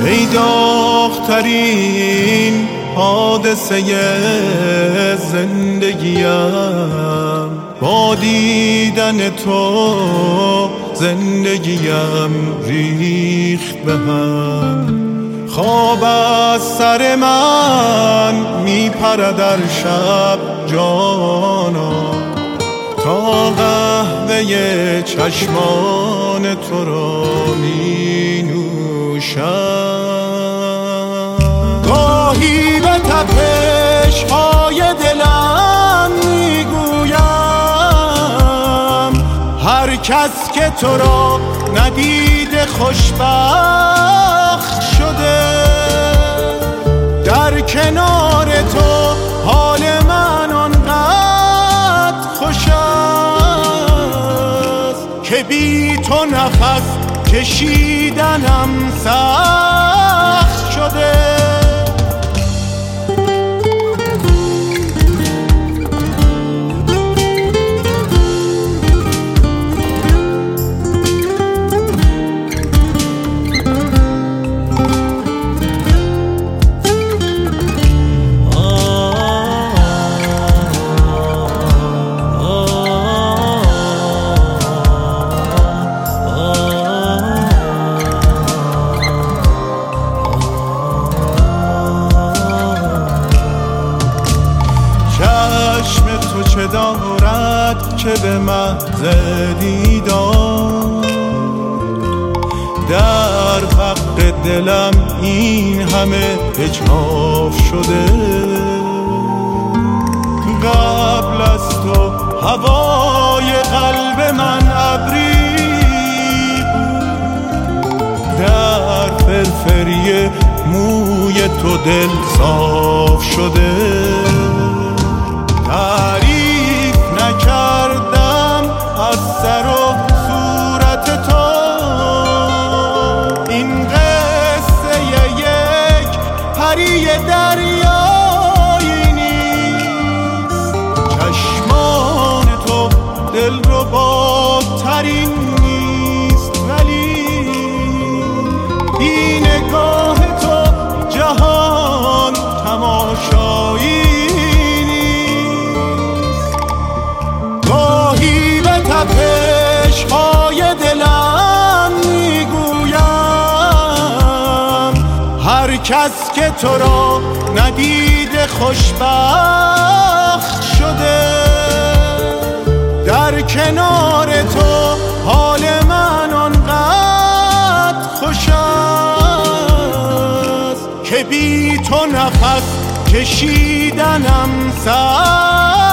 ای داغ‌ترین حادثه زندگیم، با دیدن تو زندگیم ریخت به هم. خواب از سر من میپره در شب جانا، تا قهوه چشمان تو را می نوشم. گاهی به تپش های دلم میگویم هر کس که تو را ندیده خوشبخت شده. در کنار تو حال من آنقدر خوش است که بی تو نفس کشیدنم سخت شده. تو چه دارد که به محض دیدار در حق دلم این همه اجحاف شده. قبل از تو هوای قلب من ابری بود، در فرفری موی تو دل صاف شده. تعریف نکردم از سر و صورت تو، این قصه یک پری دریایی نیست. چشمان تو دلرباترین نیست، ولی بی نگاه تو جهان تماشایی. تپش های دلم میگویم هر کس که تو را ندیده خوشبخت شده. در کنار تو حال من آنقدر خوش است که بی تو نفس کشیدنم سخت